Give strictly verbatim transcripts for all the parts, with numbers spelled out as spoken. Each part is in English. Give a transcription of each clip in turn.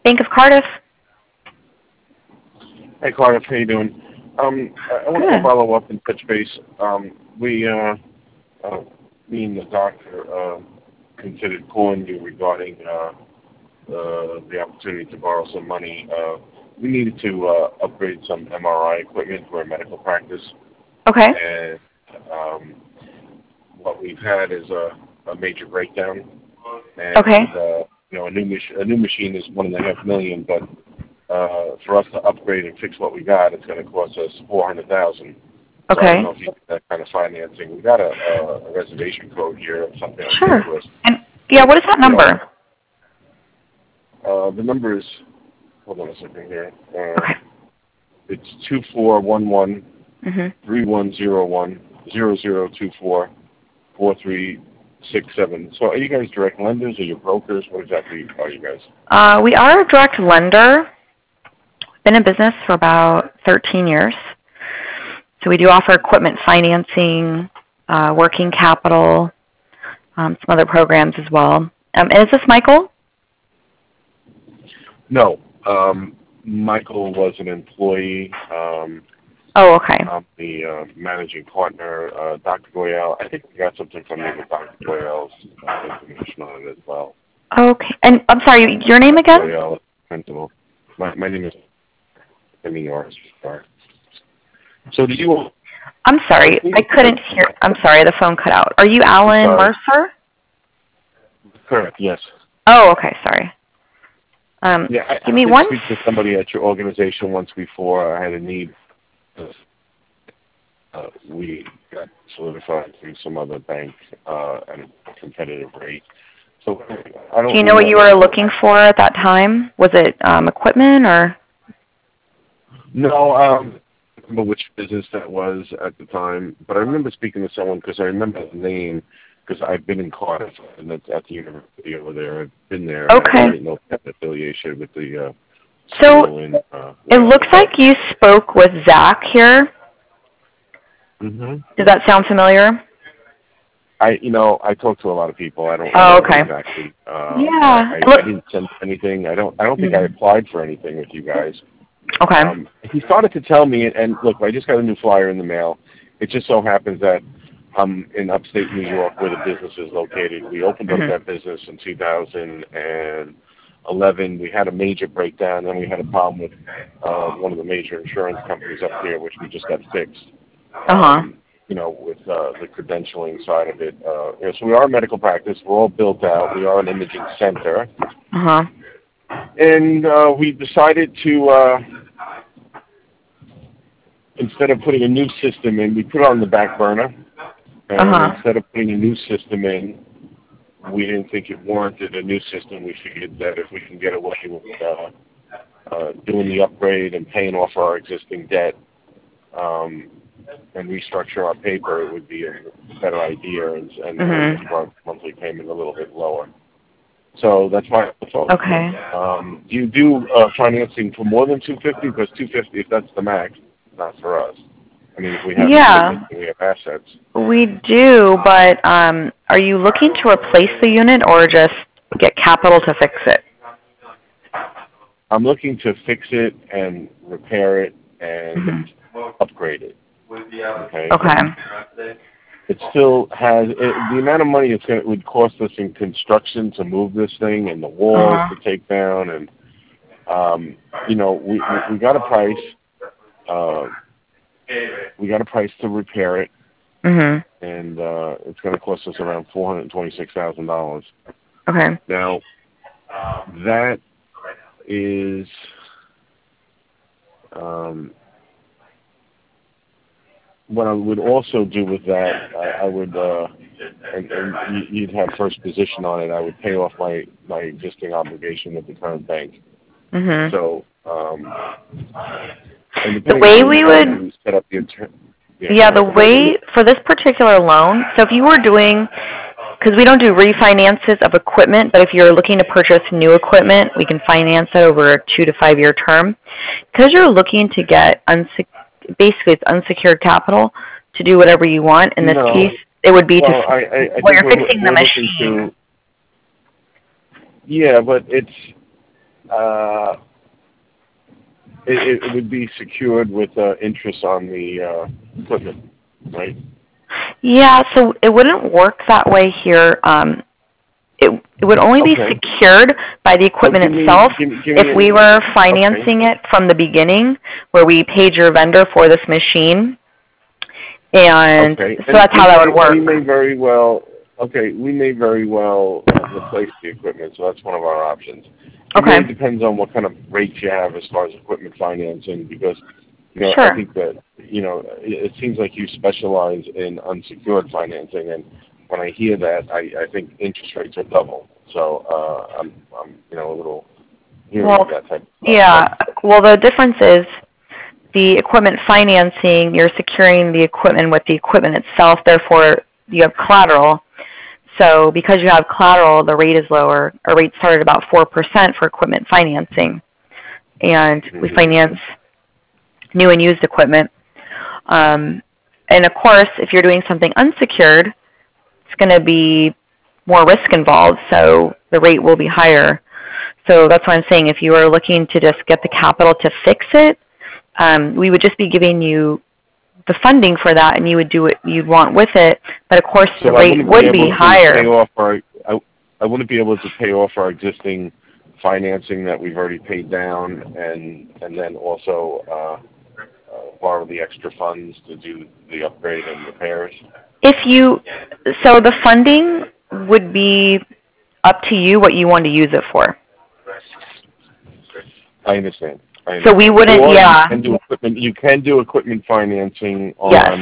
Bank of Cardiff. Hey, Cardiff, how you doing? Um, I, I want to Good. follow up and touch base. Um, we, uh, uh, me and the doctor, uh, considered calling you regarding uh, uh, the opportunity to borrow some money. Uh, we needed to uh, upgrade some M R I equipment for a medical practice, Okay. and um, what we've had is a, a major breakdown. And, Okay. uh, you know, a new mach- a new machine is one and a half million, but uh, for us to upgrade and fix what we got, it's going to cost us four hundred thousand. So I Okay. don't know if you get that kind of financing. We got a, a, a reservation code here, something on Sure. Craigslist. And yeah, what is that You know, number? uh, the number is, hold on a second here. Uh, Okay. it's two four one one Mhm. three one zero one zero zero two four four three six seven. So are you guys direct lenders or you brokers? What exactly are you guys? Uh, we are a direct lender. Been in business for about thirteen years. So we do offer equipment financing, uh, working capital, um, some other programs as well. Um, and is this Michael? No. Um, Michael was an employee. Um, Oh, okay. I'm the uh, managing partner. Uh, Doctor Goyal, I think we got something from you with Doctor Goyal's uh, information on it as well. Okay. And I'm sorry, your name Doctor again? Goyal, principal. My, my name is M E R. So do you... I'm sorry, I couldn't hear. I'm sorry, the phone cut out. Are you Alan Sorry. Mercer? Correct, yes. Oh, okay, sorry. Um, Yeah, I, give I me did one. speak to somebody at your organization once before. I had a need. Uh, we got solidified through some other bank uh, at a competitive rate. So I don't Do you know what you were know. looking for at that time? Was it um, equipment or? No, um, I don't remember which business that was at the time, but I remember speaking to someone because I remember the name because I've been in Cardiff and it's at the university over there. I've been there. Okay. And I didn't know if that affiliation with the uh, So school in, uh, it looks like you spoke with Zach here. mm-hmm. Does that sound familiar? I, you know, I talk to a lot of people. I don't Oh, remember okay. exactly. Um, Yeah. I, I, Look. I didn't send anything. I don't. I don't think I applied for anything with you guys. Okay. Um, he started to tell me, and look, I just got a new flyer in the mail. It just so happens that I'm in upstate New York where the business is located. We opened up Mhm. that business in two thousand eleven. We had a major breakdown, and we had a problem with uh, one of the major insurance companies up here, which we just got fixed. Uh huh. Um, you know, with uh, the credentialing side of it. Uh, you know, so we are a medical practice. We're all built out. We are an imaging center. Uh huh. And uh, we decided to, uh, instead of putting a new system in, we put it on the back burner. And Uh-huh. instead of putting a new system in, we didn't think it warranted a new system. We figured that if we can get away with uh, uh, doing the upgrade and paying off our existing debt, um, and restructure our paper, it would be a better idea and, and Mhm. keep our monthly payment a little bit lower. So that's my thought. Okay. Um, do you do uh, financing for more than two fifty? Because two fifty, if that's the max, not for us. I mean, if we have Yeah, equipment and we have assets. we do, but um, are you looking to replace the unit or just get capital to fix it? I'm looking to fix it and repair it and Mhm. upgrade it. Okay. Okay. It still has it, the amount of money it's going it would cost us in construction to move this thing and the walls Uh-huh. to take down, and um, you know we, we we got a price. Uh, we got a price to repair it, Mhm. and uh, it's going to cost us around four hundred twenty-six thousand dollars. Okay. Now that is um, what I would also do with that. I, I would. Uh, And, and you'd have first position on it. I would pay off my, my existing obligation with the current bank. Mhm. So, um, and The depending on way what we you guys would do, set up the inter- yeah, Yeah, go the ahead. way for this particular loan, so if you were doing, because we don't do refinances of equipment, but if you're looking to purchase new equipment, we can finance it over a two to five year term. Because you're looking to get, unsec- basically it's unsecured capital to do whatever you want. In this No. case, it would be Well, to, I, I, I well, think you're we're, fixing the we're looking machine. to, yeah, but it's, Uh, it, it would be secured with uh, interest on the uh, equipment, right? Yeah, so it wouldn't work that way here. Um, it, it would only be Okay. secured by the So equipment give me, itself give me, give if me we a, were okay. financing it from the beginning, where we paid your vendor for this machine. And Okay. so And that's we how that may, would work. we may very well, okay, we may very well uh, replace the equipment, so that's one of our options. It Okay. really depends on what kind of rates you have as far as equipment financing, because, you know, Sure. I think that, you know, it, it seems like you specialize in unsecured financing, and when I hear that, I, I think interest rates are double. So uh, I'm, I'm, you know, a little hearing Well, of that type of stuff. yeah. Well, the difference is the equipment financing, you're securing the equipment with the equipment itself, therefore you have collateral. So because you have collateral, the rate is lower. Our rate started about four percent for equipment financing. And we Mm-hmm. finance new and used equipment. Um, and of course, if you're doing something unsecured, it's going to be more risk involved, so the rate will be higher. So that's why I'm saying if you are looking to just get the capital to fix it, um, we would just be giving you the funding for that, and you would do what you want with it. But of course, So the I rate wouldn't be would be able to higher. pay off our I, I wouldn't be able to pay off our existing financing that we've already paid down, and and then also uh, uh, borrow the extra funds to do the upgrade and repairs. If you, so the funding would be up to you what you want to use it for. I understand. I understand. So we wouldn't, Or yeah. you can do equipment. You can do equipment financing on. Yes.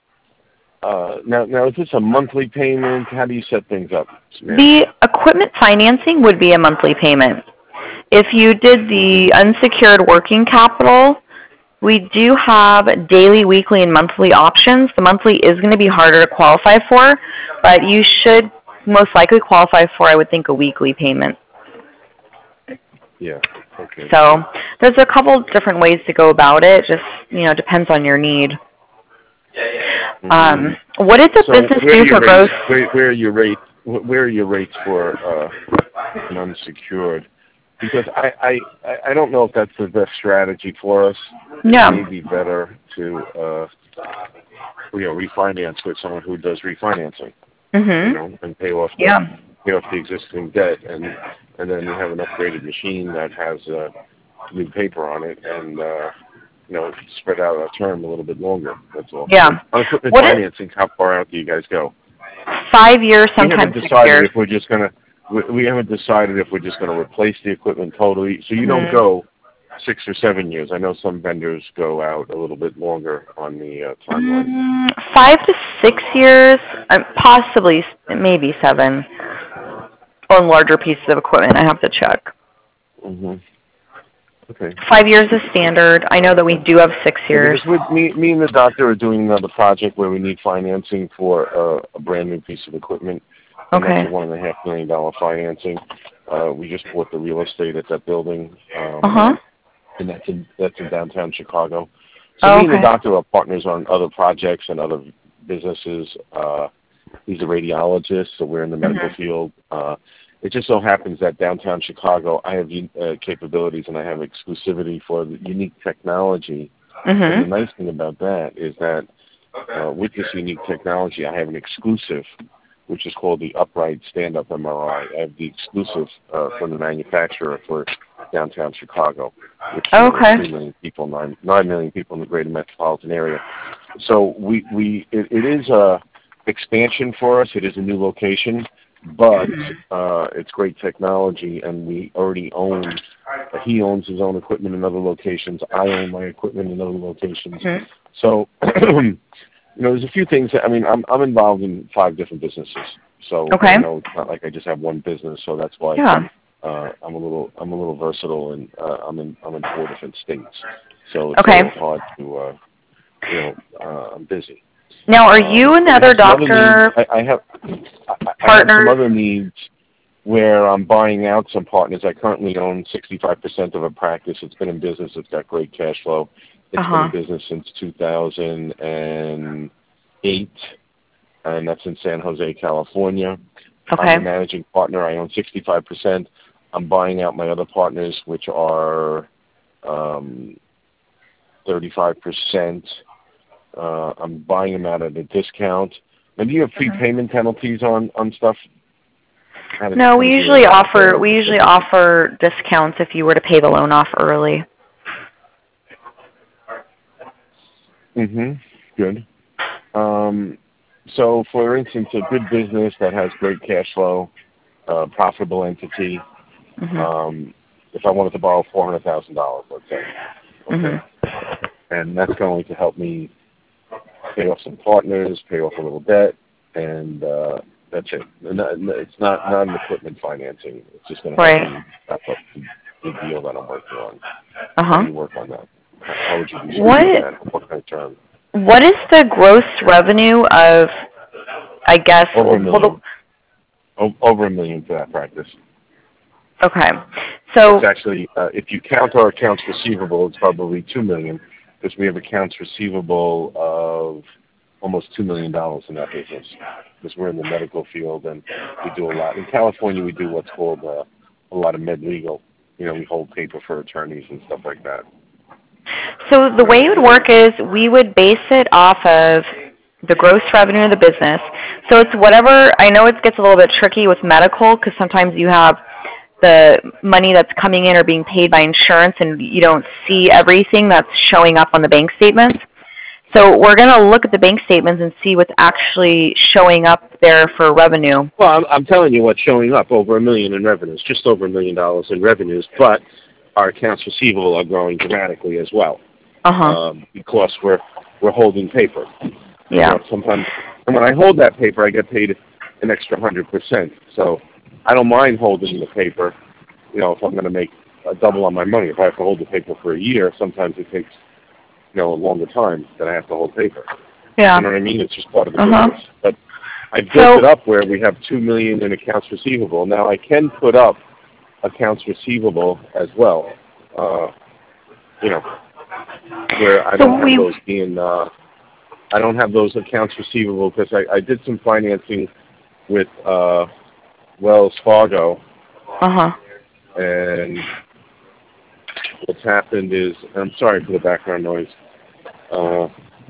Uh, now, now is this a monthly payment? How do you set things up, Samantha? The equipment financing would be a monthly payment. If you did the unsecured working capital, we do have daily, weekly, and monthly options. The monthly is going to be harder to qualify for, but you should most likely qualify for, I would think, a weekly payment. Yeah. Okay. So there's a couple different ways to go about it. Just, you know, depends on your need. Mm-hmm. Um, what did the so business where do are your for gross? rates, where, where are your rates? Where are your rates for uh, an unsecured? Because I, I I don't know if that's the best strategy for us. Yeah. It may be better to uh, you know refinance with someone who does refinancing. Mhm. You know, and pay off the Yeah. pay off the existing debt, and and then you have an upgraded machine that has uh, new paper on it, and uh, you know spread out a term a little bit longer. That's all. Yeah. On equipment What is- financing, how far out do you guys go? Five years, We sometimes haven't six decided years. if we're just gonna. We, we haven't decided if we're just gonna replace the equipment totally. So you Mhm. don't go six or seven years. I know some vendors go out a little bit longer on the uh, timeline. Mm, five to six years, um, possibly, maybe seven. On larger pieces of equipment, I have to check. Mm-hmm. Okay. Five years is standard. I know that we do have six Yeah, years. because with me, me and the doctor are doing another project where we need financing for uh, a brand new piece of equipment. And Okay. that's a one and a half million dollar financing. Uh, we just bought the real estate at that building. Um, Uh huh. And that's in that's in downtown Chicago. So Oh, me and the okay. doctor are partners on other projects and other businesses. Uh, he's a radiologist, so we're in the medical Mhm. field. Uh, it just so happens that downtown Chicago, I have uh, capabilities and I have exclusivity for the unique technology. And the Mhm. nice thing about that is that uh, with this unique technology, I have an exclusive, which is called the upright stand-up M R I. I have the exclusive uh, from the manufacturer for downtown Chicago, which Oh, you know, okay. is three million people, nine nine million people in the greater metropolitan area. So we we it, it is a expansion for us. It is a new location, but uh, it's great technology, and we already own. Uh, he owns his own equipment in other locations. I own my equipment in other locations. Mhm. So. You know, there's a few things. That, I mean, I'm I'm involved in five different businesses, so Okay. you know, it's not like I just have one business. So that's why Yeah. uh, I'm a little I'm a little versatile, and uh, I'm in I'm in four different states. So it's Okay. a little hard to uh, you know uh, I'm busy. Now, are Um, you and the I other have some other doctor needs. I, I have I, I have partners? some other needs where I'm buying out some partners. I currently own sixty-five percent of a practice. It's been in business. It's got great cash flow. It's Uh-huh. been in business since two thousand eight, and that's in San Jose, California. Okay. I'm the managing partner. I own sixty-five percent. I'm buying out my other partners, which are um, thirty-five percent. Uh, I'm buying them out at a discount. And do you have prepayment penalties on, on stuff? No, we usually offer we usually offer discounts if you were to pay the loan off early. Mm-hmm. Good. Um, so, for instance, a good business that has great cash flow, uh, profitable entity. Mm-hmm. Um, if I wanted to borrow four hundred thousand dollars, let's say, okay, mm-hmm. and that's going to help me pay off some partners, pay off a little debt, and uh, that's it. It's not not an equipment financing. It's just going to help right. me wrap up the, the deal that I'm working on. Uh-huh. How do you work on that? How would you describe what, that? What kind of term? What is the gross revenue of, I guess, over a million? well, the, o- over a million for that practice. Okay, so it's actually, uh, if you count our accounts receivable, it's probably two million because we have accounts receivable of almost two million dollars in that business because we're in the medical field and we do a lot. In California, we do what's called uh, a lot of med legal. You know, we hold paper for attorneys and stuff like that. So the way it would work is we would base it off of the gross revenue of the business. So it's whatever. I know it gets a little bit tricky with medical because sometimes you have the money that's coming in or being paid by insurance and you don't see everything that's showing up on the bank statements. So we're going to look at the bank statements and see what's actually showing up there for revenue. Well, I'm, I'm telling you what's showing up, over a million in revenues, just over a million dollars in revenues, but our accounts receivable are growing dramatically as well. Uh-huh. Um, because we're we're holding paper. Yeah. You know, sometimes, and when I hold that paper, I get paid an extra hundred percent. So I don't mind holding the paper. You know, if I'm going to make a double on my money, if I have to hold the paper for a year, sometimes it takes you know a longer time that I have to hold paper. Yeah. You know what I mean? It's just part of the uh-huh. business. But I built so, it up where we have two million in accounts receivable. Now I can put up accounts receivable as well. Uh, you know. Where I don't so have we, those being, uh, I don't have those accounts receivable because I, I did some financing with uh, Wells Fargo. Uh-huh. And what's happened is, I'm sorry for the background noise. Uh,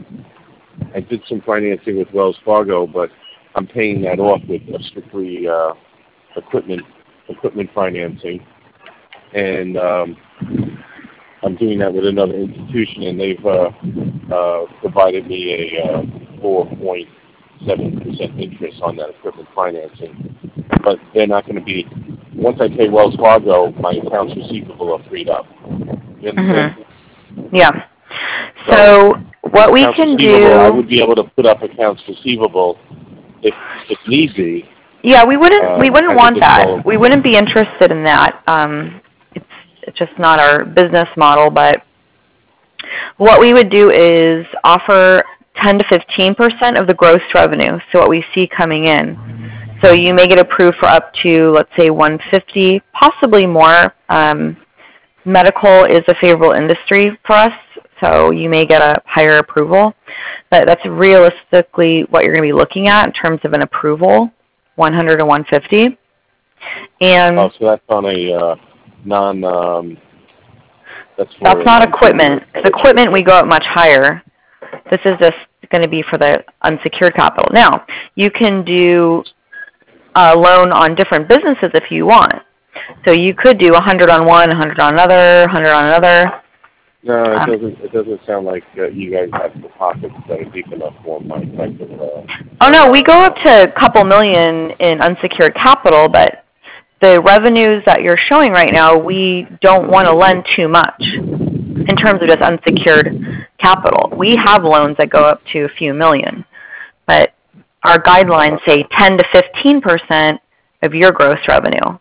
I did some financing with Wells Fargo, but I'm paying that off with a strictly uh, equipment equipment financing, and um, I'm doing that with another institution, and they've uh, uh, provided me a uh, four point seven percent interest on that equipment financing. But they're not going to be, once I pay Wells Fargo, my accounts receivable are freed up. You understand? Mm-hmm. Yeah. So, so what we can do... I would be able to put up accounts receivable if, if need be. Yeah, we wouldn't, um, we wouldn't want that. Call. We wouldn't be interested in that. Um, it's, it's just not our business model, but what we would do is offer ten to fifteen percent of the gross revenue, so what we see coming in. So you may get approved for up to, let's say, one hundred fifty, possibly more. Um, medical is a favorable industry for us, so you may get a higher approval. But that's realistically what you're going to be looking at in terms of an approval, one hundred to one hundred fifty. And oh, so that's on a uh, non... Um, that's that's not equipment. Because equipment, we go up much higher. This is just going to be for the unsecured capital. Now, you can do a loan on different businesses if you want. So you could do one hundred on one, one hundred on another, one hundred on another. No, it um, doesn't. It doesn't sound like uh, you guys have the pockets that are deep enough for my type of. Uh, oh no, we go up to a couple million in unsecured capital, but the revenues that you're showing right now, we don't want to lend too much in terms of just unsecured capital. We have loans that go up to a few million, but our guidelines say ten to fifteen percent of your gross revenue.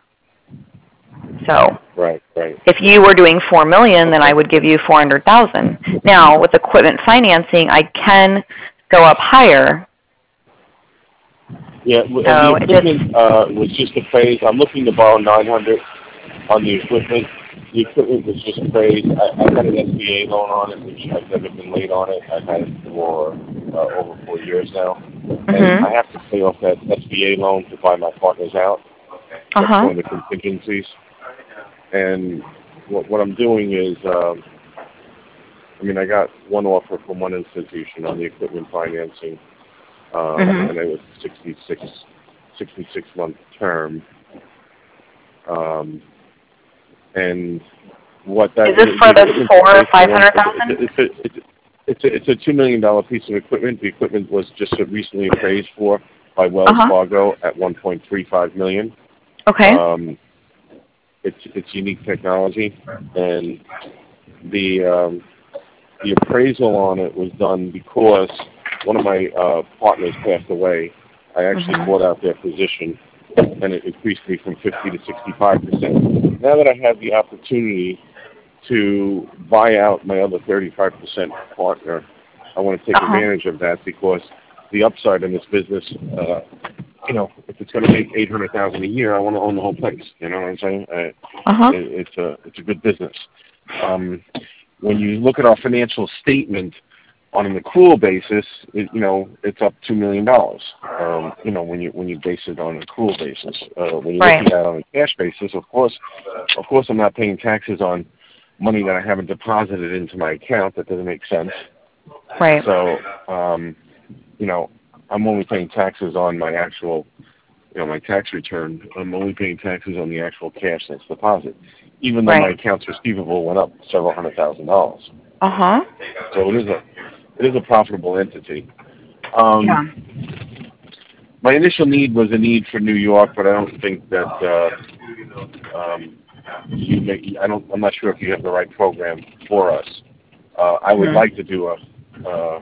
So right, right. if you were doing four million, then I would give you four hundred thousand. Now with equipment financing, I can go up higher. Yeah, so the equipment uh, was just appraised. I'm looking to borrow nine hundred on the equipment. The equipment was just appraised. I, I had an S B A loan on it, which I've never been late on it. I've had it for uh, over four years now. Mm-hmm. And I have to pay off that S B A loan to buy my partners out. That's Uh-huh. one of the contingencies. And what, what I'm doing is, um, I mean, I got one offer from one institution on the equipment financing, um, Mhm. and it was sixty-six, sixty-six month term. Um, and what that Is this the, for the the equipment four or based five on, hundred it's, thousand? it's, it's, it's, it's, a, it's a two million dollar piece of equipment. The equipment was just recently appraised for by Wells Uh-huh. Fargo at one point three five million. Okay. Um, it's it's unique technology, and the um, the appraisal on it was done because one of my uh, partners passed away. I actually Mhm. bought out their position, and it increased me from fifty to sixty-five percent. Now that I have the opportunity to buy out my other thirty-five percent partner, I want to take Uh-huh. advantage of that because the upside in this business, uh, you know, if it's going to make eight hundred thousand dollars a year, I want to own the whole place. You know what I'm saying? I, Uh-huh. it, it's a it's a good business. Um, when you look at our financial statement on an accrual basis, it, you know, it's up two million dollars. Um, you know, when you when you base it on an accrual basis, uh, when you're Right. looking at it on a cash basis, of course, of course, I'm not paying taxes on money that I haven't deposited into my account. That doesn't make sense. Right. So, um, you know, I'm only paying taxes on my actual, you know, my tax return. I'm only paying taxes on the actual cash that's deposited, even though my Right. accounts receivable went up several hundred thousand dollars. Uh-huh. So it is a it is a profitable entity. Yeah. Um, my initial need was a need for New York, but I don't think that uh, um, you may, I don't. I'm not sure if you have the right program for us. Uh, I would Mhm. like to do a uh,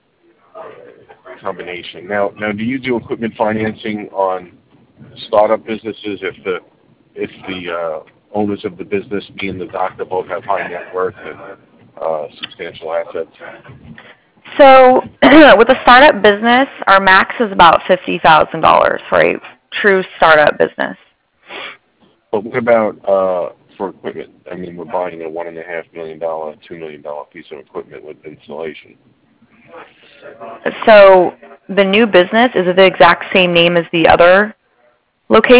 combination. Now, now, do you do equipment financing on startup businesses if the if the uh, owners of the business, being the doctor, both have high net worth and uh, substantial assets? So with a startup business, our max is about fifty thousand dollars for a true startup business. But what about uh, for equipment? I mean, we're buying a one and a half million dollar, two million dollar piece of equipment with installation. So the new business is the exact same name as the other location.